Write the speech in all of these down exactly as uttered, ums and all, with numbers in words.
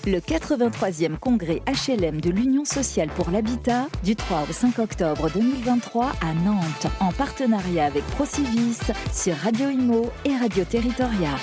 Le quatre-vingt-troisième congrès H L M de l'Union sociale pour l'habitat du trois au cinq octobre deux mille vingt-trois à Nantes, en partenariat avec Procivis sur Radio Imo et Radio Territoria.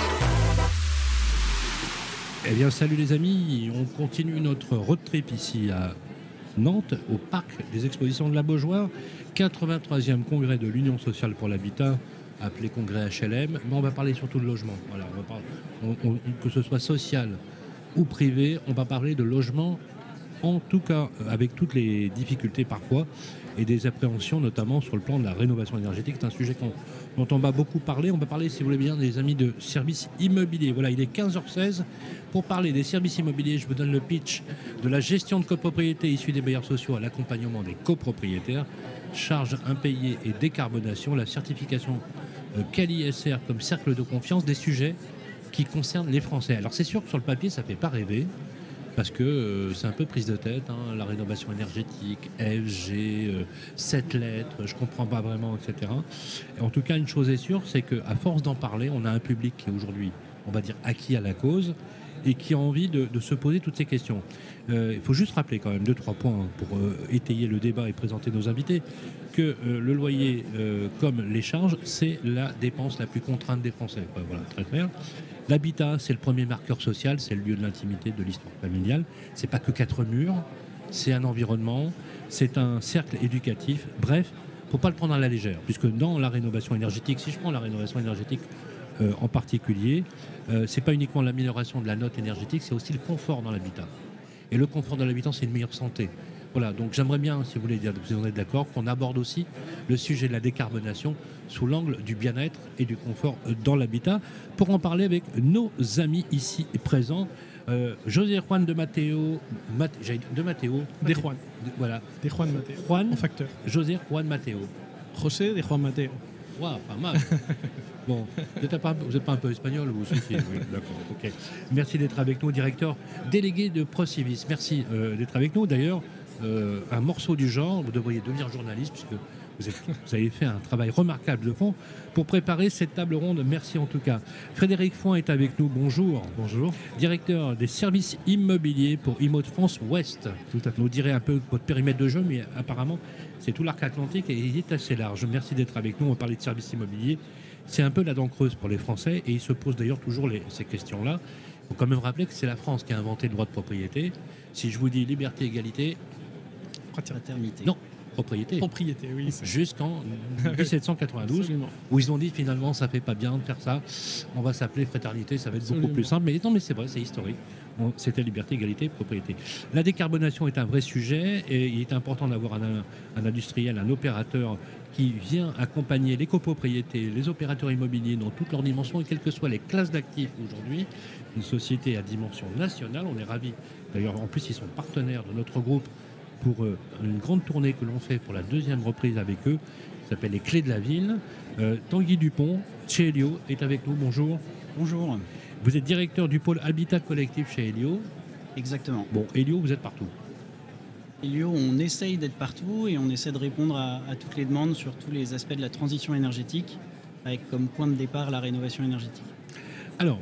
Eh bien, salut les amis, on continue notre road trip ici à Nantes, au parc des expositions de la Beaujoire, quatre-vingt-troisième congrès de l'Union sociale pour l'habitat, appelé congrès H L M, mais on va parler surtout de logement. Voilà, on va parler, on, on, que ce soit social ou privé, on va parler de logement, en tout cas avec toutes les difficultés parfois et des appréhensions, notamment sur le plan de la rénovation énergétique. C'est un sujet qu'on, dont on va beaucoup parler. On va parler, si vous voulez bien, des amis de services immobiliers. Voilà, il est quinze heures seize. Pour parler des services immobiliers, je vous donne le pitch de la gestion de copropriété issue des bailleurs sociaux à l'accompagnement des copropriétaires, charges impayées et décarbonation, la certification euh, C A L I S R comme cercle de confiance, des sujets qui concernent les Français. Alors c'est sûr que sur le papier, ça ne fait pas rêver, parce que euh, c'est un peu prise de tête, hein, la rénovation énergétique, F G, euh, sept lettres, je ne comprends pas vraiment, et cetera. Et en tout cas, une chose est sûre, c'est qu'à force d'en parler, on a un public qui est aujourd'hui, on va dire, acquis à la cause, et qui a envie de, de se poser toutes ces questions. Euh, il faut juste rappeler quand même deux, trois points pour euh, étayer le débat et présenter nos invités, que euh, le loyer, euh, comme les charges, c'est la dépense la plus contrainte des Français. Ouais, voilà, très clair. L'habitat, c'est le premier marqueur social, c'est le lieu de l'intimité, de l'histoire familiale. C'est pas que quatre murs, c'est un environnement, c'est un cercle éducatif. Bref, faut pas le prendre à la légère, puisque dans la rénovation énergétique, si je prends la rénovation énergétique euh, en particulier, euh, c'est pas uniquement l'amélioration de la note énergétique, c'est aussi le confort dans l'habitat. Et le confort dans l'habitat, c'est une meilleure santé. Voilà, donc j'aimerais bien, si vous voulez dire, si vous en êtes d'accord, qu'on aborde aussi le sujet de la décarbonation sous l'angle du bien-être et du confort dans l'habitat. Pour en parler avec nos amis ici présents, euh, José Juan de Matteo, Mat, de Matteo, de Juan, de, voilà, de Juan Matteo, Juan, en facteur. José Juan Matteo. José de Juan Matteo. Waouh, pas mal. Bon, vous n'êtes pas, pas un peu espagnol ou souci? Oui, d'accord, ok. Merci d'être avec nous, directeur délégué de Procivis. Merci euh, d'être avec nous. D'ailleurs, euh, un morceau du genre, vous devriez devenir journaliste puisque vous, êtes, vous avez fait un travail remarquable de fond pour préparer cette table ronde. Merci en tout cas. Frédéric Foin est avec nous. Bonjour. Bonjour. Directeur des services immobiliers pour Imo de France Ouest. Tout à fait. Vous direz un peu votre périmètre de jeu, mais apparemment, c'est tout l'arc atlantique et il est assez large. Merci d'être avec nous. On va parler de services immobiliers. C'est un peu la dent creuse pour les Français et ils se posent d'ailleurs toujours les, ces questions-là. Il faut quand même rappeler que c'est la France qui a inventé le droit de propriété. Si je vous dis liberté, égalité... Fraternité. Non, propriété. Propriété, oui. C'est... Jusqu'en dix-sept cent quatre-vingt-douze, Absolument. Où ils ont dit finalement ça fait pas bien de faire ça, on va s'appeler fraternité, ça va être Absolument. beaucoup plus simple. Mais non, mais c'est vrai, c'est historique. On, c'était liberté, égalité, propriété. La décarbonation est un vrai sujet et il est important d'avoir un, un industriel, un opérateur qui vient accompagner les copropriétés, les opérateurs immobiliers dans toutes leurs dimensions et quelles que soient les classes d'actifs aujourd'hui. Une société à dimension nationale, on est ravis. D'ailleurs, en plus, ils sont partenaires de notre groupe pour euh, une grande tournée que l'on fait pour la deuxième reprise avec eux. Ça s'appelle les Clés de la Ville. Euh, Tanguy Dupont, chez Elio, est avec nous. Bonjour. Bonjour. Vous êtes directeur du pôle Habitat Collectif chez Elio. Exactement. Bon, Elio, vous êtes partout. Elio, on essaye d'être partout et on essaie de répondre à, à toutes les demandes sur tous les aspects de la transition énergétique, avec comme point de départ la rénovation énergétique. Alors,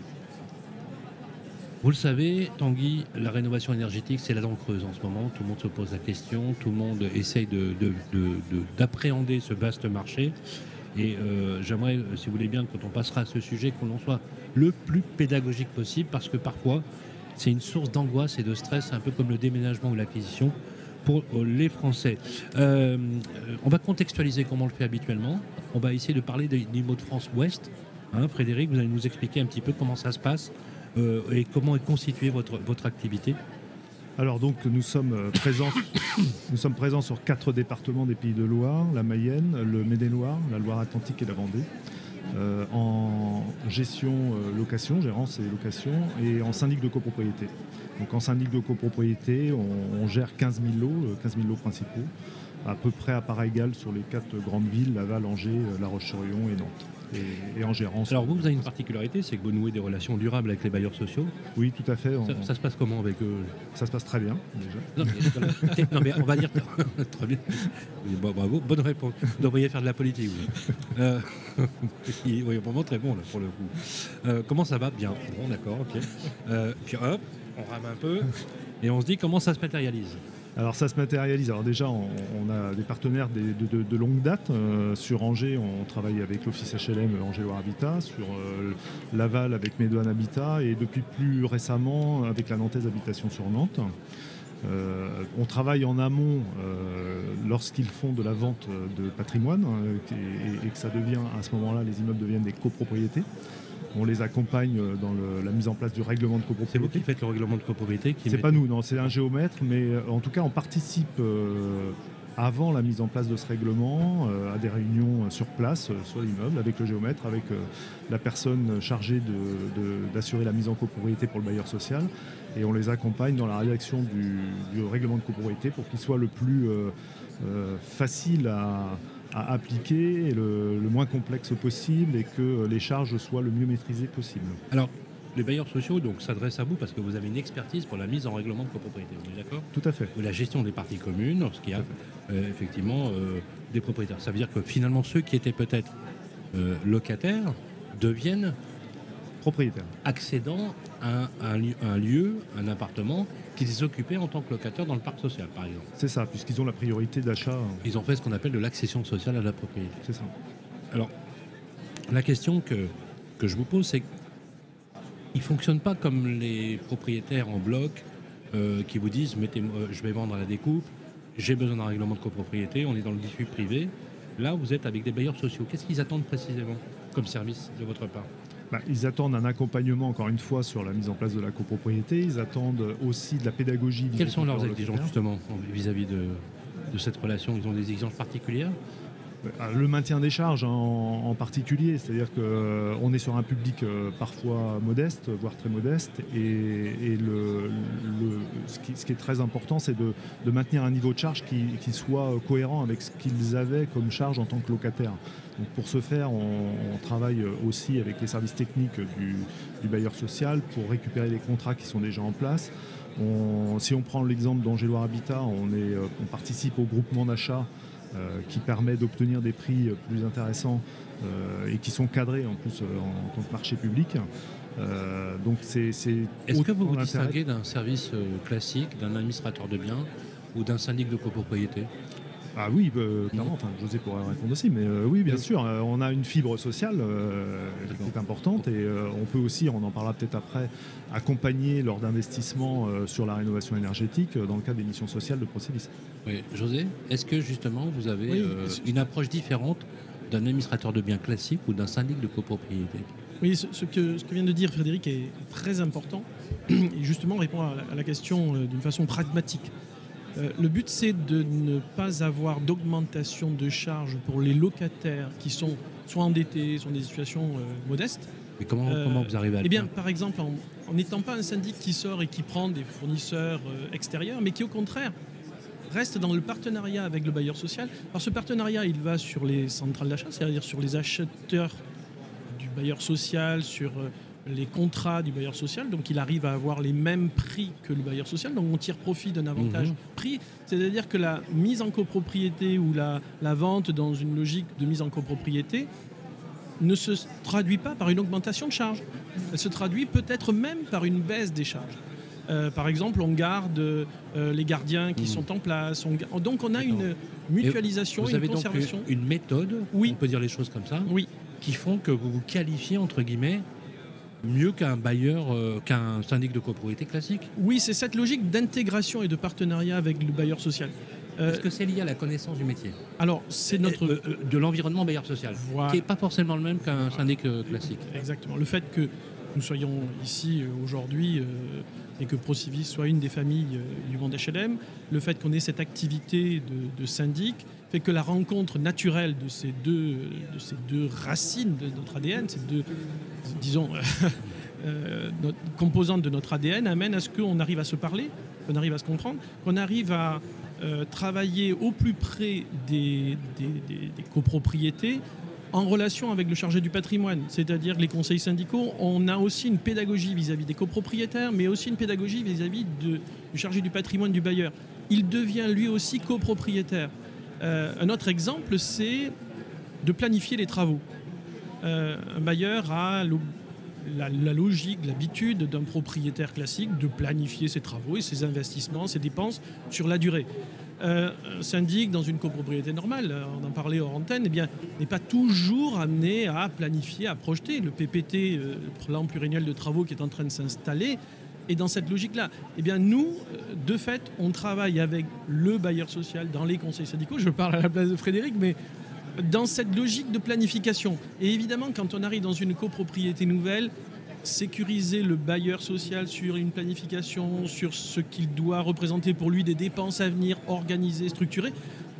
vous le savez, Tanguy, la rénovation énergétique, c'est la dent creuse en ce moment. Tout le monde se pose la question, tout le monde essaye de, de, de, de, d'appréhender ce vaste marché. Et euh, j'aimerais, si vous voulez bien, quand on passera à ce sujet, qu'on en soit le plus pédagogique possible, parce que parfois, c'est une source d'angoisse et de stress, un peu comme le déménagement ou l'acquisition, pour les Français. Euh, on va contextualiser comme on le fait habituellement. On va essayer de parler des Imo de France Ouest. Hein, Frédéric, vous allez nous expliquer un petit peu comment ça se passe euh, et comment est constituée votre, votre activité. Alors donc nous sommes présents, nous sommes présents sur quatre départements des Pays de Loire, la Mayenne, le Maine-et-Loire, la Loire-Atlantique et la Vendée, euh, en gestion euh, location, gérance et location, et en syndic de copropriété. Donc en syndic de copropriété, on, on gère quinze mille lots, quinze mille lots principaux, à peu près à part égale sur les quatre grandes villes, Laval, Angers, La Roche-sur-Yon et Nantes. Et, et en gérance. Alors vous, vous avez une particularité, c'est que vous nouez des relations durables avec les bailleurs sociaux. Oui, tout à fait. On... Ça, ça se passe comment avec eux? Ça se passe très bien, déjà. Non mais, non, mais on va dire... très bien. Bon, bravo, bonne réponse. Vous devriez faire de la politique. Oui, euh, oui vraiment très bon, là, pour le coup. Euh, comment ça va? Bien. Bon, d'accord, ok. Euh, puis hop, on rame un peu et on se dit comment ça se matérialise. Alors ça se matérialise. Alors déjà, on, on a des partenaires des- de, de- de longue date. Euh, sur Angers, on travaille avec l'Office H L M Angers Loire Habitat. Sur euh, Laval, avec Médoine Habitat. Et depuis plus récemment, avec la Nantaise Habitation sur Nantes. Euh, on travaille en amont euh, lorsqu'ils font de la vente de patrimoine euh, et, et que ça devient, à ce moment-là, les immeubles deviennent des copropriétés. On les accompagne dans le- la mise en place du règlement de C'est vous copropriété. qui faites le règlement de copropriété qui C'est met- pas nous, non, c'est un géomètre, mais euh, en tout cas, on participe euh, avant la mise en place de ce règlement euh, à des réunions euh, sur place, euh, sur l'immeuble, avec le géomètre, avec euh, la personne chargée de- de- d'assurer la mise en copropriété pour le bailleur social, et on les accompagne dans la rédaction du, du règlement de copropriété pour qu'il soit le plus euh, euh, facile à, à appliquer et le, le moins complexe possible, et que les charges soient le mieux maîtrisées possible. Alors, les bailleurs sociaux donc, s'adressent à vous parce que vous avez une expertise pour la mise en règlement de copropriété, on est d'accord ? Tout à fait. Ou la gestion des parties communes, lorsqu'il y a euh, effectivement euh, des propriétaires. Ça veut dire que finalement, ceux qui étaient peut-être euh, locataires deviennent Propriétaire. accédants à un, lieu- un lieu, un appartement qu'ils occupaient en tant que locataires dans le parc social, par exemple. C'est ça, puisqu'ils ont la priorité d'achat. Ils ont fait ce qu'on appelle de l'accession sociale à la propriété. C'est ça. Alors, la question que, que je vous pose, c'est qu'ils ne fonctionnent pas comme les propriétaires en bloc euh, qui vous disent mettez euh, je vais vendre à la découpe, j'ai besoin d'un règlement de copropriété, on est dans le diffus privé. Là, vous êtes avec des bailleurs sociaux. Qu'est-ce qu'ils attendent précisément comme service de votre part ? Bah, ils attendent un accompagnement, encore une fois, sur la mise en place de la copropriété. Ils attendent aussi de la pédagogie. Quelles sont leurs vis-à-vis de exigences locataires. justement vis-à-vis de, de cette relation ? Ils ont des exigences particulières ? Euh, Le maintien des charges en, en particulier, c'est-à-dire qu'on est sur un public euh, parfois modeste, voire très modeste, et, et le, le- ce, qui, ce qui est très important, c'est de, de maintenir un niveau de charge qui, qui soit cohérent avec ce qu'ils avaient comme charge en tant que locataire. Donc pour ce faire, on, on travaille aussi avec les services techniques du, du bailleur social pour récupérer les contrats qui sont déjà en place. On- si on prend l'exemple d'Angers Loire Habitat, on, est, euh, on participe au groupement d'achat euh, qui permet d'obtenir des prix euh, plus intéressants euh, et qui sont cadrés en plus euh, en, en tant que marché public. Euh, donc c'est, c'est Est-ce que vous autant vous d'intérêt- distinguez d'un service euh, classique, d'un administrateur de biens ou d'un syndic de copropriété ? Ah oui, euh, clairement, enfin, José pourrait répondre aussi, mais euh, oui, bien Oui. sûr, euh, on a une fibre sociale euh, qui D'accord. est importante, et euh, on peut aussi, on en parlera peut-être après, accompagner lors d'investissements euh, sur la rénovation énergétique euh, dans le cadre des missions sociales de Procelis. Oui. José, est-ce que justement vous avez Oui, euh, c'est- une approche différente d'un administrateur de biens classique ou d'un syndic de copropriété ? Oui, ce, ce que, ce que vient de dire Frédéric est très important et justement répond à la, à la question euh, d'une façon pragmatique. Euh, le but, c'est de ne pas avoir d'augmentation de charges pour les locataires qui sont soit endettés, soit dans des situations euh, modestes. Et comment, Euh, comment vous arrivez à le Eh bien, faire ? par exemple, en en n'étant pas un syndic qui sort et qui prend des fournisseurs euh, extérieurs, mais qui au contraire reste dans le partenariat avec le bailleur social. Par ce partenariat, il va sur les centrales d'achat, c'est-à-dire sur les acheteurs du bailleur social, sur euh, les contrats du bailleur social. Donc il arrive à avoir les mêmes prix que le bailleur social. Donc on tire profit d'un avantage Mhm. prix. C'est-à-dire que la mise en copropriété ou la, la vente dans une logique de mise en copropriété ne se traduit pas par une augmentation de charges. Elle se traduit peut-être même par une baisse des charges. Euh, par exemple, on garde euh, les gardiens qui Mhm. sont en place. On ga- donc on a D'accord. une mutualisation, Vous une avez donc conservation. une, une méthode, Oui. on peut dire les choses comme ça, Oui, qui font que vous vous qualifiez, entre guillemets, mieux qu'un bailleur, euh, qu'un syndic de copropriété classique. oui, c'est cette logique d'intégration et de partenariat avec le bailleur social. Euh, Est-ce que c'est lié à la connaissance du métier ? alors, c'est notre... Euh, euh, de l'environnement bailleur social, Voilà. qui n'est pas forcément le même qu'un syndic euh, classique. Exactement. Le fait que nous soyons ici euh, aujourd'hui euh, et que Procivis soit une des familles euh, du monde H L M, le fait qu'on ait cette activité de, de syndic fait que la rencontre naturelle de ces deux, de ces deux racines de notre A D N, ces deux, disons, euh, notre, composantes de notre A D N, amène à ce qu'on arrive à se parler, qu'on arrive à se comprendre, qu'on arrive à euh, travailler au plus près des, des, des- des copropriétés en relation avec le chargé du patrimoine, c'est-à-dire les conseils syndicaux. On a aussi une pédagogie vis-à-vis des copropriétaires, mais aussi une pédagogie vis-à-vis de- du chargé du patrimoine du bailleur. Il devient lui aussi copropriétaire. Euh, un autre exemple, c'est de planifier les travaux. Euh, un bailleur a l'ob- la, la logique, l'habitude d'un propriétaire classique de planifier ses travaux et ses investissements, ses dépenses sur la durée. Euh, un syndic dans une copropriété normale, on en parlait hors antenne, eh bien, n'est pas toujours amené à planifier, à projeter. Le P P T, euh, le plan pluriannuel de travaux qui est en train de s'installer, et dans cette logique-là, eh bien, nous, de fait, on travaille avec le bailleur social dans les conseils syndicaux. Je parle à la place de Frédéric, mais dans cette logique de planification. Et évidemment, quand on arrive dans une copropriété nouvelle, sécuriser le bailleur social sur une planification, sur ce qu'il doit représenter pour lui des dépenses à venir, organisées, structurées,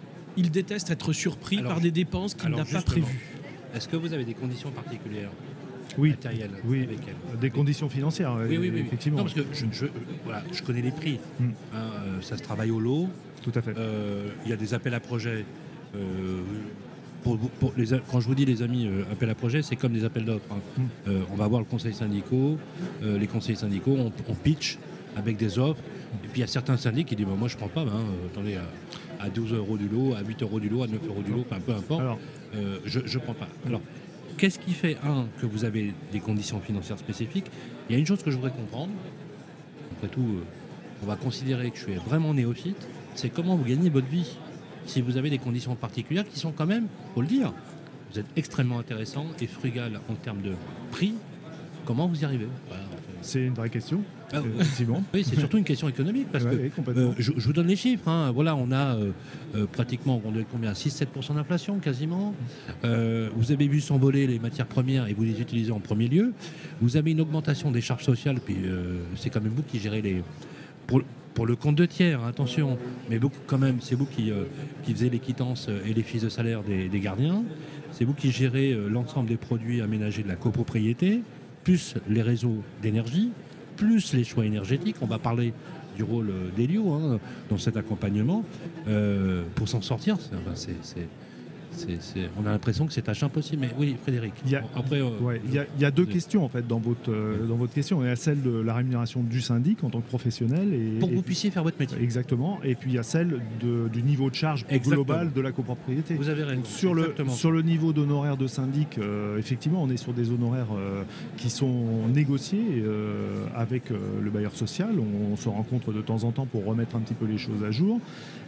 il déteste être surpris alors, par des dépenses qu'il n'a pas prévues. Est-ce que vous avez des conditions particulières Oui, matérielles oui. avec elle? Des conditions financières, Oui, oui, oui, effectivement. Non, parce que je, je, voilà, je connais les prix. Mm. Hein, euh, ça se travaille au lot. Tout à fait. Euh, Il y a des appels à projets. Euh, Pour, pour les, quand je vous dis les amis, euh, appels à projets, c'est comme des appels d'offres. Hein. Mm. Euh, on va voir le conseil syndicaux, euh, les conseils syndicaux, on, on pitch avec des offres. Et puis il y a certains syndics qui disent bah, moi je prends pas, hein, euh, attendez, à, à douze euros du lot, à huit euros du lot, à neuf euros du lot, enfin, peu importe, Alors, euh, je ne prends pas. Alors, qu'est-ce qui fait, un, que vous avez des conditions financières spécifiques? Il y a une chose que je voudrais comprendre, après tout, euh, on va considérer que je suis vraiment néophyte, c'est comment vous gagnez votre vie. Si vous avez des conditions particulières qui sont quand même, il faut le dire, vous êtes extrêmement intéressant et frugal en termes de prix, comment vous y arrivez? Voilà. c'est une vraie question, Ah, euh, effectivement. Oui, c'est surtout une question économique parce Ouais, que oui, complètement. euh, je, je vous donne les chiffres. Hein. Voilà, on a euh, euh, pratiquement on doit être combien six à sept pour cent d'inflation quasiment. Euh, vous avez vu s'envoler les matières premières et vous les utilisez en premier lieu. Vous avez une augmentation des charges sociales, puis euh, c'est quand même vous qui gérez les... Pour, pour le compte de tiers, attention, mais beaucoup, quand même, c'est vous qui, euh, qui faisiez les quittances et les fiches de salaire des, des gardiens. C'est vous qui gérez euh, l'ensemble des produits aménagés de la copropriété, plus les réseaux d'énergie, plus les choix énergétiques. On va parler du rôle euh, d'Elio hein, dans cet accompagnement. Euh, pour s'en sortir, c'est, enfin, c'est, c'est, c'est, c'est, on a l'impression que c'est tâche impossible. Mais oui, Frédéric. Il y a, après, euh, ouais, il y a, il y a deux vous- questions en fait dans votre, euh, dans votre question. Il y a celle de la rémunération du syndic en tant que professionnel. Et, pour que et- vous puissiez faire votre métier. Exactement. Et puis il y a celle de- du niveau de charge Exactement. global de la copropriété. Vous avez raison. Donc, sur, le, Exactement. sur le niveau d'honoraires de syndic, euh, effectivement, on est sur des honoraires euh, qui sont négociés euh, avec euh, le bailleur social. On, on se rencontre de temps en temps pour remettre un petit peu les choses à jour.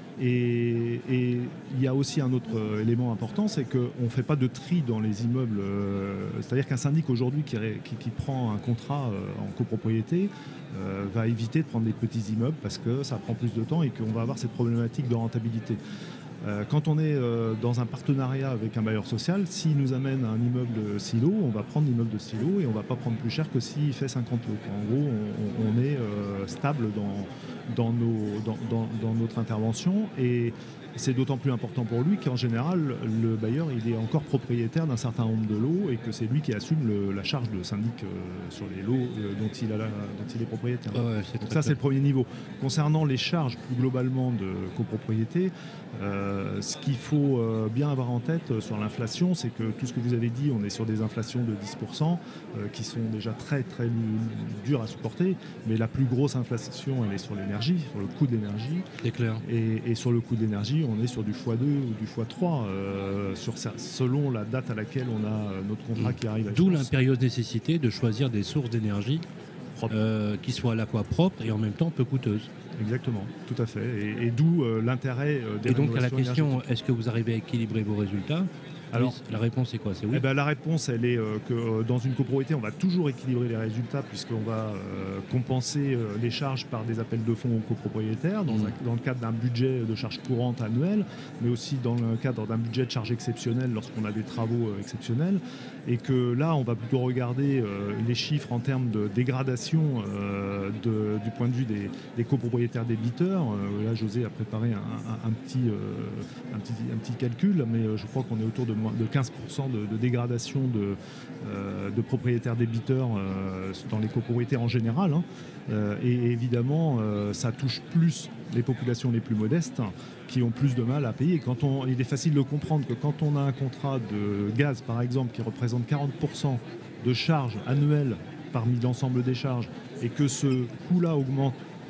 Et et il y a aussi un autre euh, élément important, c'est qu'on ne fait pas de tri dans les immeubles. euh, C'est-à-dire qu'un syndic aujourd'hui qui, ré- qui- qui prend un contrat euh, en copropriété euh, va éviter de prendre des petits immeubles parce que ça prend plus de temps et qu'on va avoir cette problématique de rentabilité. Euh, Quand on est euh, dans un partenariat avec un bailleur social, s'il nous amène un immeuble silo, on va prendre l'immeuble de silo et on ne va pas prendre plus cher que s'il fait cinquante lots. En gros, on, on est euh, stable dans, dans, nos, dans, dans- dans notre intervention et c'est d'autant plus important pour lui qu'en général, le bailleur il est encore propriétaire d'un certain nombre de lots et que c'est lui qui assume le- la charge de syndic euh, sur les lots euh, dont, il a la- dont il est propriétaire. Ah ouais, c'est Donc très ça, c'est clair. le premier niveau. Concernant les charges plus globalement de copropriété, euh, ce qu'il faut euh, bien avoir en tête euh, sur l'inflation, c'est que tout ce que vous avez dit, on est sur des inflations de dix pour cent euh, qui sont déjà très très dures à supporter, mais la plus grosse inflation, elle est sur l'énergie, sur le coût de l'énergie. C'est clair. Et, et sur le coût de l'énergie, on est sur du fois deux ou du fois trois, euh, sur ça, selon la date à laquelle on a euh, notre contrat qui arrive à D'où échéance. l'impérieuse nécessité de choisir des sources d'énergie Propre. euh, qui soient à la fois propres et en même temps peu coûteuses. Exactement, tout à fait. Et, et d'où euh, l'intérêt euh, des Et donc à la rénovations question, énergétiques. est-ce que vous arrivez à équilibrer vos résultats? Alors- Oui, la réponse est quoi? C'est oui. Eh ben, la réponse, elle est euh, que euh, dans une copropriété, on va toujours équilibrer les résultats puisqu'on va euh, compenser euh, les charges par des appels de fonds aux copropriétaires dans, Mmh. un- dans le cadre d'un budget de charges courantes annuelles, mais aussi dans le cadre d'un budget de charges exceptionnelles lorsqu'on a des travaux euh, exceptionnels. Et que là, on va plutôt regarder euh, les chiffres en termes de dégradation euh, de- du point de vue des, des copropriétaires débiteurs. Euh, là, José a préparé un, un- un petit, euh, un, petit, un petit calcul, mais euh, je crois qu'on est autour de, moins- de quinze pour cent de, de dégradation de, euh, de propriétaires débiteurs euh, dans les copropriétés en général. hein. Euh, et évidemment, euh, ça touche plus les populations les plus modestes qui ont plus de mal à payer. Quand on, il est facile de comprendre que quand on a un contrat de gaz, par exemple, qui représente quarante pour cent de charges annuelles parmi l'ensemble des charges, et que ce coût-là augmente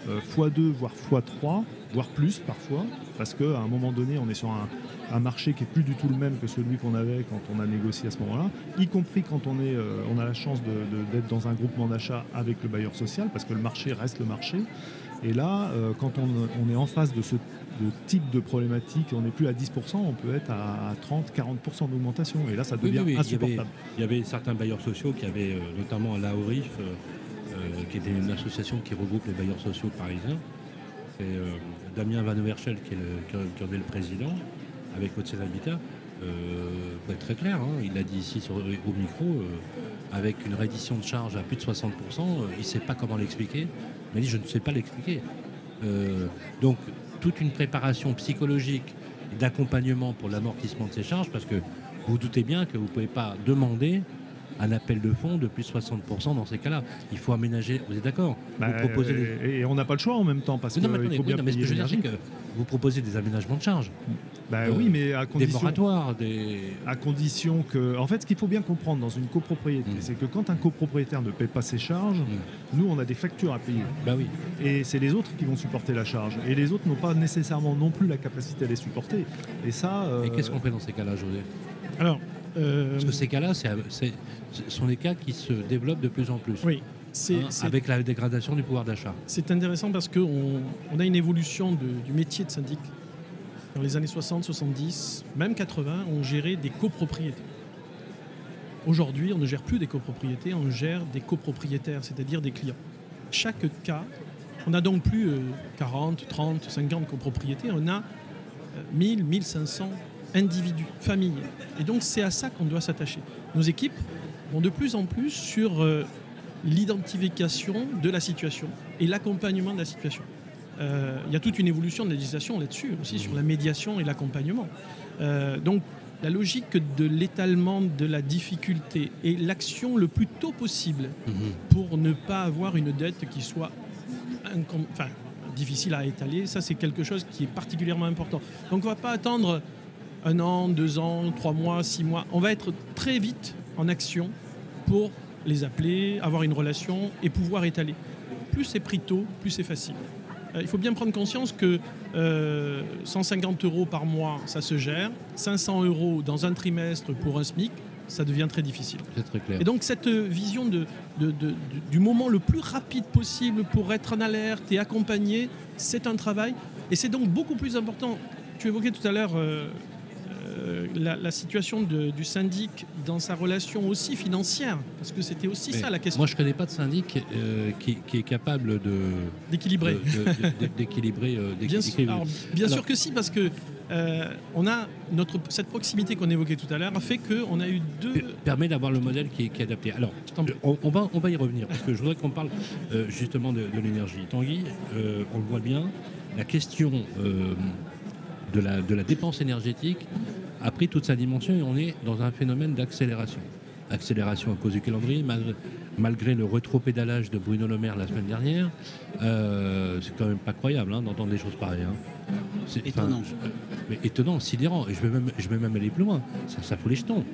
euh, fois deux, voire fois trois, voire plus parfois, parce qu'à un moment donné, on est sur un, un marché qui est plus du tout le même que celui qu'on avait quand on a négocié à ce moment-là, y compris quand on, est, euh, on a la chance de, de, d'être dans un groupement d'achat avec le bailleur social, parce que le marché reste le marché. Et là, euh, quand on, on est en face de ce de type de problématique, on n'est plus à dix pour cent, on peut être à trente à quarante pour cent d'augmentation. Et là, ça devient oui, oui, oui. insupportable. Il y, avait, il y avait certains bailleurs sociaux qui avaient, euh, notamment la O R I F, euh, euh, qui était une association qui regroupe les bailleurs sociaux parisiens. C'est euh, Damien Van Overschel qui, est le, qui, qui en est le président, avec Haute-Seine Habitat. Euh, pour être très clair, hein, il l'a dit ici sur, au micro, euh, avec une reddition de charge à plus de soixante pour cent, euh, il ne sait pas comment l'expliquer. Il m'a dit, je ne sais pas l'expliquer. Euh, donc, toute une préparation psychologique et d'accompagnement pour l'amortissement de ces charges, parce que vous doutez bien que vous ne pouvez pas demander un appel de fonds de plus de soixante pour cent dans ces cas-là. Il faut aménager, vous êtes d'accord bah, vous proposez des... Et on n'a pas le choix en même temps, parce qu'il faut oui, bien non, mais ce que je veux dire, c'est l'énergie. que vous proposez des aménagements de charges. Bah, euh, oui, mais à condition... Des moratoires, des... À condition que... En fait, ce qu'il faut bien comprendre dans une copropriété, mmh. c'est que quand un copropriétaire ne paie pas ses charges, mmh. nous, on a des factures à payer. Bah oui. Et c'est les autres qui vont supporter la charge. Et les autres n'ont pas nécessairement non plus la capacité à les supporter. Et ça... Euh... Et qu'est-ce qu'on fait dans ces cas-là, José ? Alors... Euh... Parce que ces cas-là, c'est, c'est, ce sont des cas qui se développent de plus en plus. Oui. C'est, hein, c'est... avec la dégradation du pouvoir d'achat. C'est intéressant parce qu'on on a une évolution de, du métier de syndic. Dans les années soixante, soixante-dix, même quatre-vingts, on gérait des copropriétés. Aujourd'hui, on ne gère plus des copropriétés, on gère des copropriétaires, c'est-à-dire des clients. Chaque cas, on n'a donc plus euh, quarante, trente, cinquante copropriétés, on a euh, mille, mille cinq cents individus, familles. Et donc, c'est à ça qu'on doit s'attacher. Nos équipes vont de plus en plus sur euh, l'identification de la situation et l'accompagnement de la situation. Il euh, y a toute une évolution de la législation là-dessus, aussi sur la médiation et l'accompagnement. Euh, donc, la logique de l'étalement de la difficulté et l'action le plus tôt possible mmh. pour ne pas avoir une dette qui soit incom- enfin, difficile à étaler, ça, c'est quelque chose qui est particulièrement important. Donc, on ne va pas attendre un an, deux ans, trois mois, six mois. On va être très vite en action pour les appeler, avoir une relation et pouvoir étaler. Plus c'est pris tôt, plus c'est facile. Euh, il faut bien prendre conscience que euh, cent cinquante euros par mois, ça se gère. cinq cents euros dans un trimestre pour un S M I C, ça devient très difficile. C'est très clair. Et donc cette vision de, de, de, de, du moment le plus rapide possible pour être en alerte et accompagner, c'est un travail. Et c'est donc beaucoup plus important. Tu évoquais tout à l'heure... Euh, La, la situation de, du syndic dans sa relation aussi financière, parce que c'était aussi Mais ça la question. Moi, je ne connais pas de syndic euh, qui, qui est capable de, d'équilibrer. De, de, de, d'équilibrer, euh, bien, sûr, alors, bien alors, sûr que si, parce que euh, on a notre, cette proximité qu'on évoquait tout à l'heure a fait qu'on a eu deux... Permet d'avoir le modèle qui est, qui est adapté. Alors, on, on, va, on va y revenir, parce que je voudrais qu'on parle euh, justement de, de l'énergie. Tanguy, euh, on le voit bien, la question euh, de, la, de la dépense énergétique a pris toute sa dimension et on est dans un phénomène d'accélération. Accélération à cause du calendrier, malgré, malgré le rétropédalage de Bruno Le Maire la semaine dernière. Euh, c'est quand même pas croyable hein, d'entendre des choses pareilles. Hein. C'est étonnant. Euh, mais étonnant, sidérant. Et je vais même, je vais même aller plus loin. Ça, ça fout les jetons.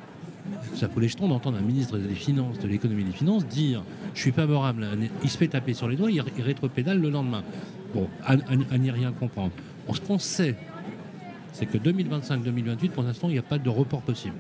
Ça fout les jetons d'entendre un ministre des Finances, de l'économie et des Finances dire « je suis favorable », il se fait taper sur les doigts, il, il rétropédale le lendemain. Bon, à, à, à n'y rien comprendre. On, ce qu'on sait, c'est que deux mille vingt-cinq deux mille vingt-huit, pour l'instant, il n'y a pas de report possible.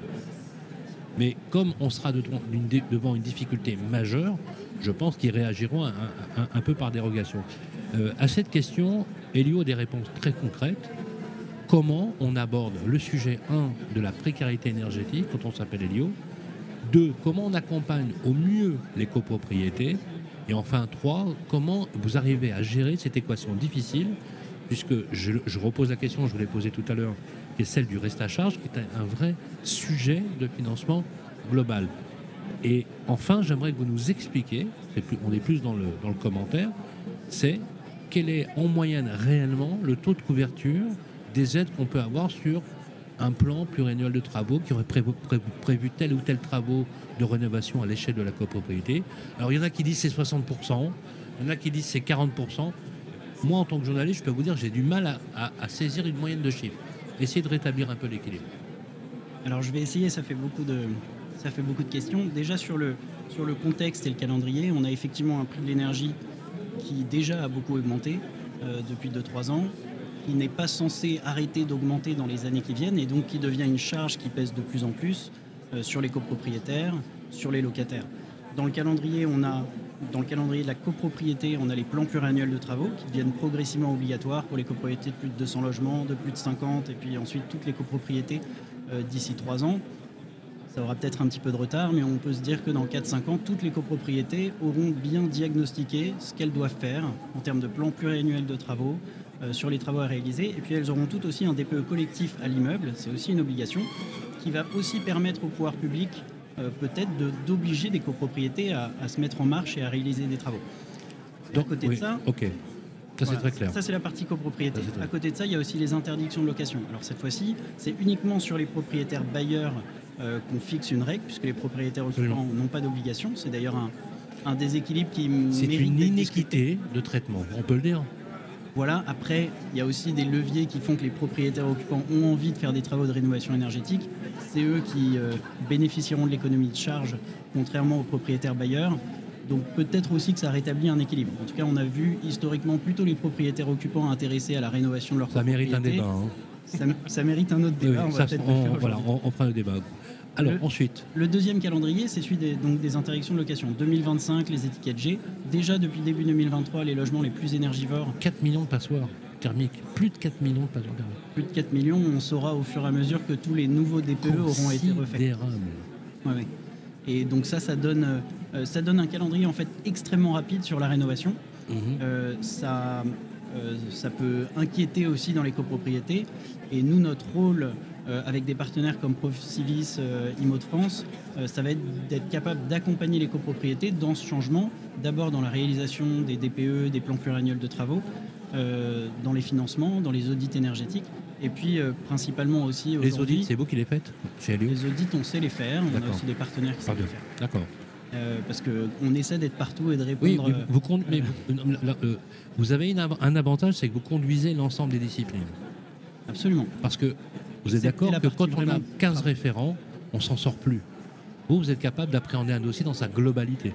Mais comme on sera de, de, devant une difficulté majeure, je pense qu'ils réagiront un, un, un peu par dérogation. Euh, à cette question, Elio a des réponses très concrètes. Comment on aborde le sujet, un, de la précarité énergétique, quand on s'appelle Elio. Deux, comment on accompagne au mieux les copropriétés. Et enfin, trois, comment vous arrivez à gérer cette équation difficile, puisque je, je repose la question, je vous l'ai posée tout à l'heure, qui est celle du reste à charge, qui est un, un vrai sujet de financement global. Et enfin, j'aimerais que vous nous expliquiez, c'est plus, on est plus dans le, dans le commentaire, c'est quel est en moyenne réellement le taux de couverture des aides qu'on peut avoir sur un plan pluriannuel de travaux qui aurait prévu, prévu, prévu tel ou tel travaux de rénovation à l'échelle de la copropriété. Alors il y en a qui disent c'est soixante pour cent, il y en a qui disent c'est quarante pour cent. Moi, en tant que journaliste, je peux vous dire que j'ai du mal à, à, à saisir une moyenne de chiffres. Essayez de rétablir un peu l'équilibre. Alors je vais essayer, ça fait beaucoup de, ça fait beaucoup de questions. Déjà sur le, sur le contexte et le calendrier, on a effectivement un prix de l'énergie qui déjà a beaucoup augmenté euh, depuis deux trois ans, qui n'est pas censé arrêter d'augmenter dans les années qui viennent et donc qui devient une charge qui pèse de plus en plus euh, sur les copropriétaires, sur les locataires. Dans le calendrier, on a, dans le calendrier de la copropriété, on a les plans pluriannuels de travaux qui deviennent progressivement obligatoires pour les copropriétés de plus de deux cents logements, de plus de cinquante, et puis ensuite toutes les copropriétés euh, d'ici trois ans. Ça aura peut-être un petit peu de retard, mais on peut se dire que dans quatre cinq ans, toutes les copropriétés auront bien diagnostiqué ce qu'elles doivent faire en termes de plan pluriannuel de travaux, euh, sur les travaux à réaliser. Et puis elles auront toutes aussi un D P E collectif à l'immeuble, c'est aussi une obligation, qui va aussi permettre au pouvoir public euh, peut-être de, d'obliger des copropriétés à, à se mettre en marche et à réaliser des travaux. Et Donc, à côté oui, de ça, ok. Ça, voilà, c'est très clair. Ça, c'est la partie copropriété. Ça, c'est très- À côté de ça, il y a aussi les interdictions de location. Alors cette fois-ci, c'est uniquement sur les propriétaires bailleurs euh, qu'on fixe une règle, puisque les propriétaires occupants Absolument. n'ont pas d'obligation. C'est d'ailleurs un, un déséquilibre qui C'est mérite une d'être discuté. inéquité de traitement, on peut le dire. Voilà. Après, il y a aussi des leviers qui font que les propriétaires occupants ont envie de faire des travaux de rénovation énergétique. C'est eux qui euh, bénéficieront de l'économie de charge, contrairement aux propriétaires bailleurs. Donc peut-être aussi que ça rétablit un équilibre. En tout cas, on a vu historiquement plutôt les propriétaires occupants intéressés à la rénovation de leur Ça mérite un copropriété. débat. hein. Ça, ça mérite un autre Oui, débat. oui, on va ça, peut-être on, le faire voilà, aujourd'hui. on, on fera le débat. Alors, Le- ensuite, Le deuxième calendrier, c'est celui des, donc des interdictions de location. deux mille vingt-cinq, les étiquettes G. Déjà depuis début deux mille vingt-trois, les logements les plus énergivores, quatre millions de passoires thermiques. Plus de quatre millions de passoires thermiques. plus de quatre millions. On saura au fur et à mesure que tous les nouveaux D P E auront été refaits. Considérable. Ouais, ouais. Et donc ça, ça donne, euh, ça donne un calendrier en fait extrêmement rapide sur la rénovation. Mhm. Euh, ça, euh, ça peut inquiéter aussi dans les copropriétés. Et nous, notre rôle euh, avec des partenaires comme Procivis, euh, Imo de France, euh, ça va être d'être capable d'accompagner les copropriétés dans ce changement, d'abord dans la réalisation des D P E, des plans pluriannuels de travaux, euh, dans les financements, dans les audits énergétiques, et puis euh, principalement aussi Les aujourd'hui, audits, c'est vous qui les faites chez Aliou? les audits, on sait les faire. On a D'accord. aussi des partenaires qui savent Pardon. les faire. D'accord. Euh, parce qu'on essaie d'être partout et de Oui, répondre. mais euh, vous, con- mais vous, non, là, euh, vous avez une av- un avantage, c'est que vous conduisez l'ensemble des disciplines. absolument. Parce que vous êtes C'était d'accord la que partie quand on a vraiment quinze grave. référents, on s'en sort plus. Vous, vous êtes capable d'appréhender un dossier dans sa globalité.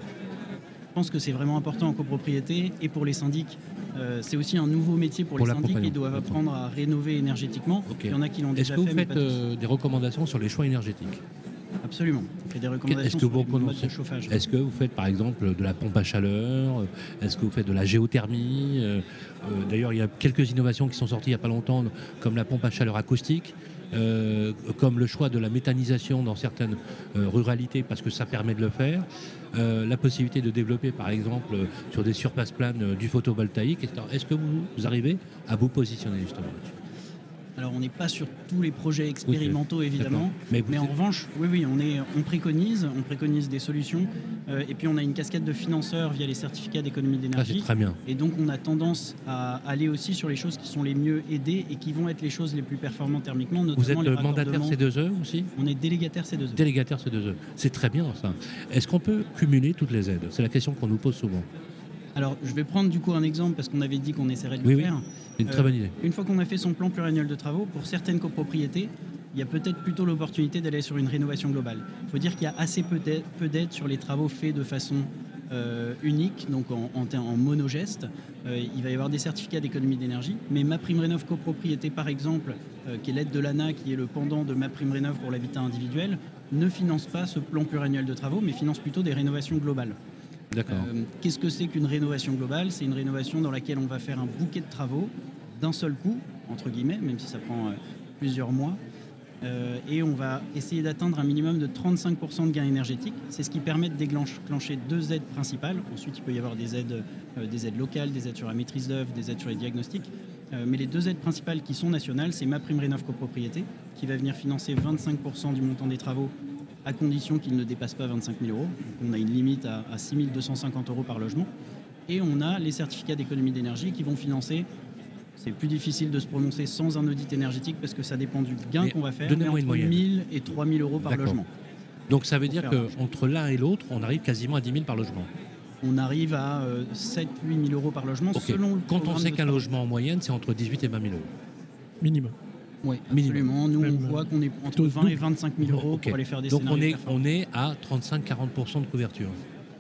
Je pense que c'est vraiment important en copropriété et pour les syndics. Euh, c'est aussi un nouveau métier pour, Pour les syndics l'accompagnement. qui doivent D'accord. apprendre à rénover énergétiquement. Ok. Il y en a qui l'ont Est-ce déjà que vous fait, mais faites pas tous. euh, des recommandations sur les choix énergétiques? Absolument. On fait des recommandations Est-ce que sur vous les modes recommencez- de chauffage. Est-ce que vous faites par exemple de la pompe à chaleur? Est-ce que vous faites de la géothermie? Euh, euh, D'ailleurs, il y a quelques innovations qui sont sorties il n'y a pas longtemps, comme la pompe à chaleur acoustique, euh, comme le choix de la méthanisation dans certaines euh, ruralités, parce que ça permet de le faire. Euh, la possibilité de développer par exemple euh, sur des surfaces planes euh, du photovoltaïque, et cetera. Est-ce que vous, vous arrivez à vous positionner justement là-dessus? Alors on n'est pas sur tous les projets expérimentaux évidemment, D'accord. Mais, vous- mais en revanche, oui, oui, on, est, on préconise, on préconise des solutions, euh, et puis on a une casquette de financeurs via les certificats d'économie ah, c'est d'énergie. très bien. Et donc on a tendance à aller aussi sur les choses qui sont les mieux aidées et qui vont être les choses les plus performantes thermiquement, notamment Vous êtes les euh, mandataire raccordements. C deux E aussi? On est délégataire C deux E. Délégataire C deux E. C'est très bien ça. Est-ce qu'on peut cumuler toutes les aides? C'est la question qu'on nous pose souvent. Alors je vais prendre du coup un exemple parce qu'on avait dit qu'on essaierait de Oui, le oui. faire. C'est une très Euh, bonne idée. Une fois qu'on a fait son plan pluriannuel de travaux, pour certaines copropriétés, il y a peut-être plutôt l'opportunité d'aller sur une rénovation globale. Il faut dire qu'il y a assez peu d'aide- peu d'aides sur les travaux faits de façon euh, unique, donc en, en, ter- en monogeste. Euh, il va y avoir des certificats d'économie d'énergie, mais MaPrimeRénov' copropriété par exemple, euh, qui est l'aide de l'A N A, qui est le pendant de MaPrimeRénov' pour l'habitat individuel, ne finance pas ce plan pluriannuel de travaux, mais finance plutôt des rénovations globales. D'accord. Euh, Qu'est-ce que c'est qu'une rénovation globale? C'est une rénovation dans laquelle on va faire un bouquet de travaux d'un seul coup, entre guillemets, même si ça prend euh, plusieurs mois. Euh, et on va essayer d'atteindre un minimum de trente-cinq pour cent de gains énergétiques. C'est ce qui permet de déclencher deux aides principales. Ensuite, il peut y avoir des aides, euh, des aides locales, des aides sur la maîtrise d'œuvre, des aides sur les diagnostics. Euh, mais les deux aides principales qui sont nationales, c'est MaPrimeRénov' copropriété, qui va venir financer vingt-cinq pour cent du montant des travaux à condition qu'il ne dépasse pas vingt-cinq mille euros. Donc on a une limite à, à six mille deux cent cinquante euros par logement. Et on a les certificats d'économie d'énergie qui vont financer. C'est plus difficile de se prononcer sans un audit énergétique parce que ça dépend du gain Mais qu'on va faire, mais donnez-moi une entre moyenne. mille et trois mille euros par D'accord. logement. Donc ça veut pour dire faire large. qu'entre l'un et l'autre, on arrive quasiment à dix mille par logement. On arrive à euh, sept à huit mille euros par logement Ok. selon le Quand on programme sait de qu'un travaux. logement en moyenne, c'est entre dix-huit et vingt mille euros. Minimum. Oui, minimum. absolument. Nous, Même, on voit qu'on est entre plutôt vingt et double. vingt-cinq mille euros Ok. pour aller faire des Donc on scénarios est, performants. on est à trente-cinq à quarante pour cent de couverture.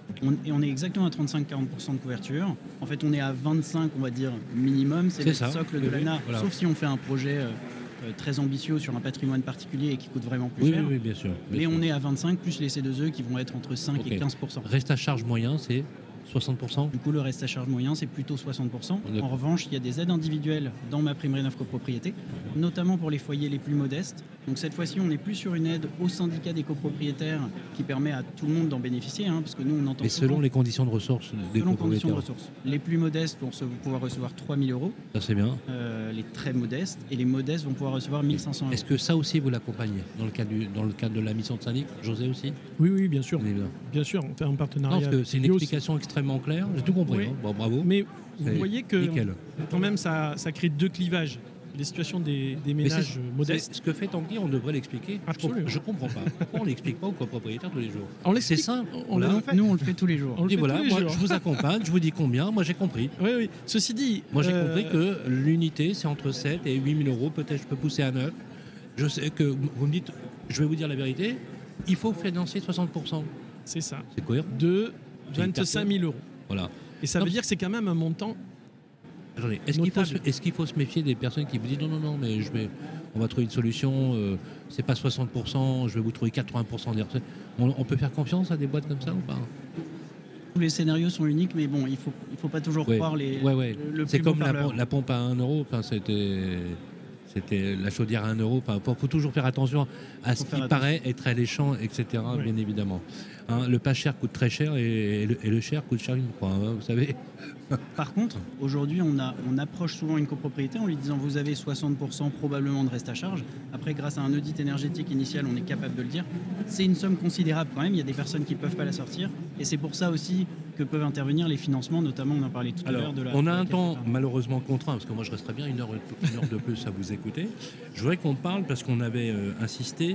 On, et on est exactement à trente-cinq à quarante pour cent de couverture. En fait, on est à vingt-cinq, on va dire, minimum. C'est, c'est le ça. socle oui, de l'A N A. Oui, voilà. Sauf si on fait un projet euh, très ambitieux sur un patrimoine particulier et qui coûte vraiment plus oui, cher. Oui, oui, bien sûr. Bien Mais sûr. on est à vingt-cinq plus les C deux E qui vont être entre cinq okay. et quinze pour cent. Reste à charge moyen, c'est soixante pour cent. Du coup, le reste à charge moyen, c'est plutôt soixante pour cent. En revanche, il y a des aides individuelles dans ma prime rénov copropriété, notamment pour les foyers les plus modestes. Donc cette fois-ci, on n'est plus sur une aide au syndicat des copropriétaires qui permet à tout le monde d'en bénéficier, hein, parce que nous, on entend. Et selon les conditions de ressources des selon copropriétaires. Conditions de ressources. Les plus modestes vont pouvoir recevoir trois mille euros. Ça, c'est bien. Euh, les très modestes et les modestes vont pouvoir recevoir mille cinq cents euros. Est-ce que ça aussi, vous l'accompagnez dans le cadre, du, dans le cadre de la mission de syndic, José aussi? Oui, oui, bien sûr. Bien. bien sûr, on fait un partenariat. Non, parce que c'est une explication aussi extrêmement claire. J'ai tout compris. Oui. Hein. Bon, bravo. Mais vous c'est voyez que nickel. Quand même, ça, ça crée deux clivages. Les situations des, des ménages modestes. Ce que fait Tanguy, on devrait l'expliquer. Absolument. Je ne comprends pas. Pourquoi on ne l'explique pas aux copropriétaires tous les jours? On C'est simple. On on fait. Nous, on le fait tous les jours. On dit voilà, moi, jours. Je vous accompagne, je vous dis combien, moi j'ai compris. Oui, oui. Ceci dit. Moi j'ai euh... compris que l'unité, c'est entre sept et huit mille euros. Peut-être je peux pousser à neuf. Je sais que vous me dites, je vais vous dire la vérité, il faut financer soixante pour cent. C'est ça. C'est cohérent. De vingt-cinq mille euros. Voilà. Et ça non, veut dire que c'est quand même un montant. Attendez, est-ce qu'il, faut se, est-ce qu'il faut se méfier des personnes qui vous disent non, non, non, mais je vais, on va trouver une solution, euh, c'est pas soixante pour cent, je vais vous trouver quatre-vingts pour cent des recettes. On, on peut faire confiance à des boîtes comme ça ou pas? Tous les scénarios sont uniques, mais bon, il faut, il faut pas toujours ouais. croire les. Ouais, ouais. Le, le c'est comme la, la pompe à un euro, enfin, c'était. C'était la chaudière à un euro. Il faut, faut toujours faire attention à ce qui attention. paraît être alléchant, et cetera. Oui. Bien évidemment. Hein, le pas cher coûte très cher et, et, le, et le cher coûte cher une fois. Hein, vous savez. Par contre, aujourd'hui, on, a, on approche souvent une copropriété en lui disant vous avez soixante pour cent probablement de reste à charge. Après, grâce à un audit énergétique initial, on est capable de le dire. C'est une somme considérable quand même. Il y a des personnes qui ne peuvent pas la sortir. Et c'est pour ça aussi que peuvent intervenir les financements, notamment, on en parlait tout Alors, à l'heure de la. On a la un temps malheureusement contraint, parce que moi je resterai bien une heure, une heure de plus à vous écouter. Je voudrais qu'on parle, parce qu'on avait euh, insisté.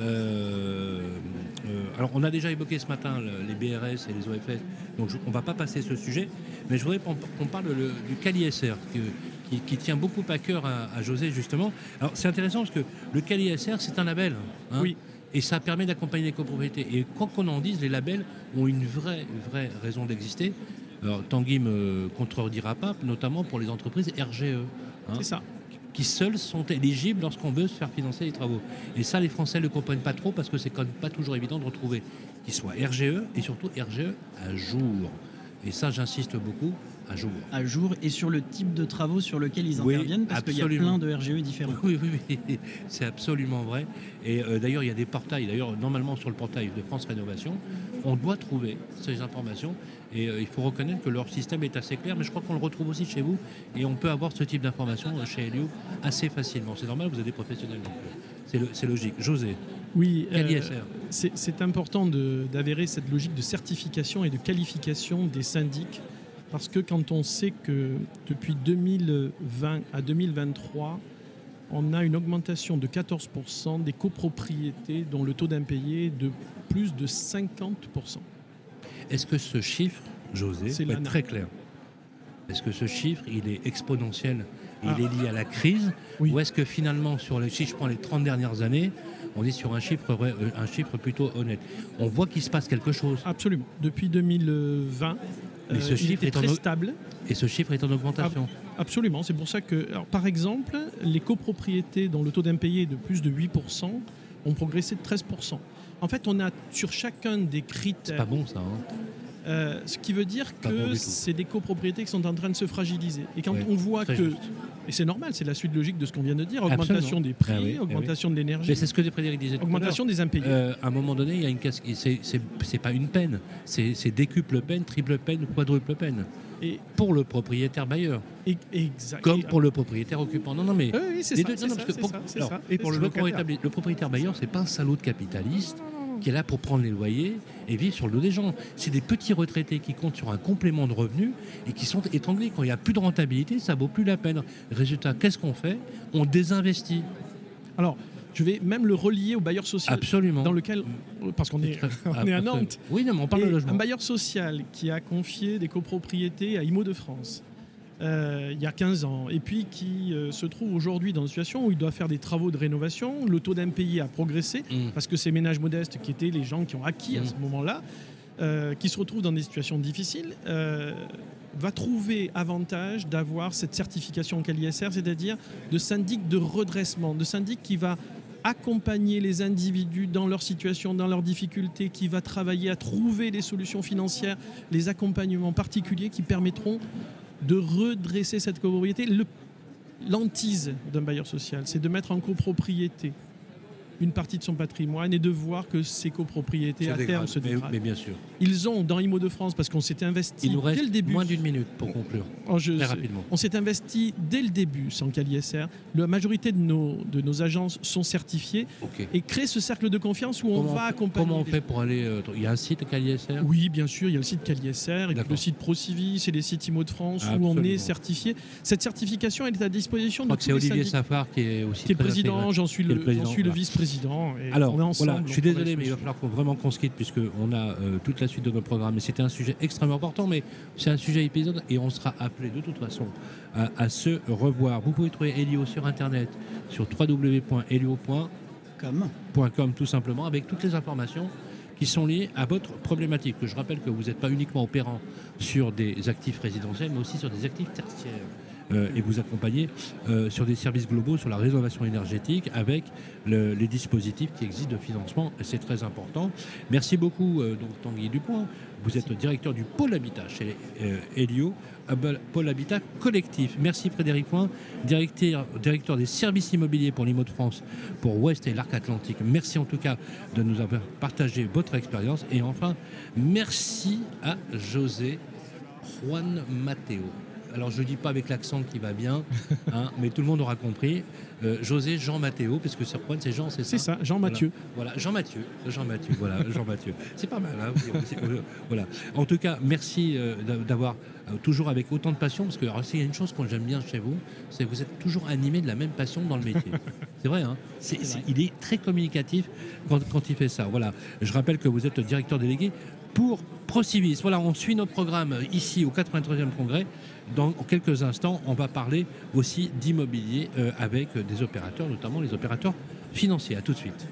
Euh, euh, alors, on a déjà évoqué ce matin le, les B R S et les O F S, donc je, on ne va pas passer ce sujet. Mais je voudrais qu'on, qu'on parle le, du C A L I S R, que, qui, qui tient beaucoup à cœur à, à José, justement. Alors, c'est intéressant parce que le C A L I S R, c'est un label. Hein, oui. Et ça permet d'accompagner les copropriétés. Et quoi qu'on en dise, les labels ont une vraie, vraie raison d'exister. Alors, Tanguy ne me contredira pas, notamment pour les entreprises R G E. Hein, c'est ça. Qui seuls sont éligibles lorsqu'on veut se faire financer les travaux. Et ça, les Français ne le comprennent pas trop parce que c'est quand même pas toujours évident de retrouver qu'ils soient R G E et surtout R G E à jour. Et ça, j'insiste beaucoup, à jour. À jour et sur le type de travaux sur lequel ils oui, interviennent, parce absolument. Qu'il y a plein de R G E différents. Oui, oui, oui, c'est absolument vrai. Et euh, d'ailleurs, il y a des portails. D'ailleurs, normalement, sur le portail de France Rénovation, on doit trouver ces informations. Et euh, il faut reconnaître que leur système est assez clair, mais je crois qu'on le retrouve aussi chez vous. Et on peut avoir ce type d'informations chez Helio assez facilement. C'est normal, vous êtes des professionnels. Donc c'est, le, c'est logique. José. Oui, euh, c'est, c'est important de, d'avérer cette logique de certification et de qualification des syndics, parce que quand on sait que depuis deux mille vingt à deux mille vingt-trois, on a une augmentation de quatorze pour cent des copropriétés dont le taux d'impayé est de plus de cinquante pour cent. Est-ce que ce chiffre, José, c'est être très clair, est-ce que ce chiffre, il est exponentiel, il ah. est lié à la crise, oui. ou est-ce que finalement, sur les, si je prends les trente dernières années, on est sur un chiffre, un chiffre plutôt honnête? On voit qu'il se passe quelque chose. Absolument. Depuis deux mille vingt, Mais ce euh, chiffre il est très en... stable. Et ce chiffre est en augmentation. Absolument. C'est pour ça que, alors, par exemple, les copropriétés dont le taux d'impayé est de plus de huit pour cent ont progressé de treize pour cent. En fait, on a sur chacun des critères... C'est pas bon, ça. Hein. Euh, ce qui veut dire que bon c'est des copropriétés qui sont en train de se fragiliser. Et quand ouais, on voit que... Juste. Et c'est normal, c'est la suite logique de ce qu'on vient de dire. Augmentation Absolument. Des prix, ah oui, augmentation ah oui. de l'énergie. Mais c'est ce que Frédéric disait. Augmentation des impayés. Euh, à un moment donné, il y a une casque. C'est, c'est, c'est pas une peine. C'est, c'est décuple peine, triple peine, quadruple peine. Et pour le propriétaire bailleur. Et, exact. Comme pour le propriétaire occupant. Non, non, mais. Oui, oui c'est, ça, deux, c'est, non, ça, c'est, pour, ça, c'est alors, ça. Et pour le, le, le propriétaire bailleur, c'est pas un salaud de capitaliste qui est là pour prendre les loyers et vivre sur le dos des gens. C'est des petits retraités qui comptent sur un complément de revenus et qui sont étranglés. Quand il n'y a plus de rentabilité, ça ne vaut plus la peine. Résultat, qu'est-ce qu'on fait? On désinvestit. Alors, je vais même le relier au bailleur social. Absolument. Dans lequel, parce qu'on est, on est à Nantes. Oui, non, mais on parle de logement. Un bailleur social qui a confié des copropriétés à Imo de France. Euh, il y a quinze ans, et puis qui euh, se trouve aujourd'hui dans une situation où il doit faire des travaux de rénovation. Le taux d'impayé a progressé, mmh. parce que ces ménages modestes, qui étaient les gens qui ont acquis mmh. à ce moment-là, euh, qui se retrouve dans des situations difficiles euh, va trouver avantage d'avoir cette certification K L I S R, c'est-à-dire de syndic de redressement, de syndic qui va accompagner les individus dans leur situation, dans leurs difficultés, qui va travailler à trouver des solutions financières, les accompagnements particuliers qui permettront de redresser cette copropriété. Le, l'antise d'un bailleur social, c'est de mettre en copropriété une partie de son patrimoine et de voir que ces copropriétés Ça à dégrade, terme se mais, dégradent. mais bien sûr. Ils ont dans Imo de France, parce qu'on s'était investi Il nous reste dès le début. moins d'une minute pour conclure. Oh, je Très sais. rapidement. On s'est investi dès le début sans K L I S R. La majorité de nos, de nos agences sont certifiées Ok. et créent ce cercle de confiance où on Comment, va accompagner. comment on les fait pour aller... euh, Il y a un site K L I S R? Oui, bien sûr, il y a le site K L I S R et puis D'accord. le site ProCivis et les sites Imo de France où Absolument. on est certifié. Cette certification, elle est à disposition Je de crois tous que c'est les Olivier syndicats. Safar qui est aussi Qui est très président, intégré. j'en suis Qui est le, le président, j'en suis le voilà. vice-président. Et Alors, on est ensemble. voilà, je suis on travaille désolé, mais il sur- va falloir qu'on, vraiment qu'on se quitte puisqu'on a euh, toute la suite de notre programme. Mais c'était un sujet extrêmement important, mais c'est un sujet épisode et on sera appelé de toute façon à, à se revoir. Vous pouvez trouver Elio sur Internet, sur w w w point elio point com tout simplement, avec toutes les informations qui sont liées à votre problématique. Je rappelle que vous n'êtes pas uniquement opérant sur des actifs résidentiels, mais aussi sur des actifs tertiaires. Euh, et vous accompagnez euh, sur des services globaux, sur la rénovation énergétique, avec le- les dispositifs qui existent de financement. Et c'est très important. Merci beaucoup, euh, donc Tanguy Dupont. Vous êtes directeur du pôle habitat chez euh, Elio, euh, pôle habitat collectif. Merci Frédéric Point, directeur, directeur des services immobiliers pour l'Imo de France, pour Ouest et l'Arc Atlantique. Merci en tout cas de nous avoir partagé votre expérience. Et enfin, merci à José Juan Mateo. Alors je ne dis pas avec l'accent qui va bien, hein, mais tout le monde aura compris. Euh, José Jean Mathéo, parce que c'est Juan, c'est Jean, c'est ça. C'est ça, Jean Mathieu. Voilà, voilà. Jean Mathieu, Jean Mathieu, voilà, Jean Mathieu. C'est pas mal, hein, c'est- euh, voilà. En tout cas, merci euh, d'a- d'avoir euh, toujours avec autant de passion, parce que alors, s'il y a une chose que j'aime bien chez vous, c'est que vous êtes toujours animé de la même passion dans le métier. C'est vrai, hein. C'est- c'est- il est très communicatif quand, quand il fait ça. Voilà. Je rappelle que vous êtes directeur délégué pour ProCivis. Voilà, on suit notre programme ici au quatre-vingt-troisième congrès. Dans quelques instants, on va parler aussi d'immobilier euh, avec des opérateurs, notamment les opérateurs financiers. À tout de suite.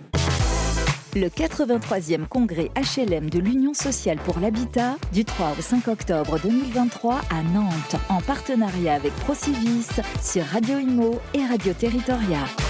Le quatre-vingt-troisième congrès H L M de l'Union sociale pour l'habitat du trois au cinq octobre deux mille vingt-trois à Nantes, en partenariat avec ProCivis sur Radio Imo et Radio Territoria.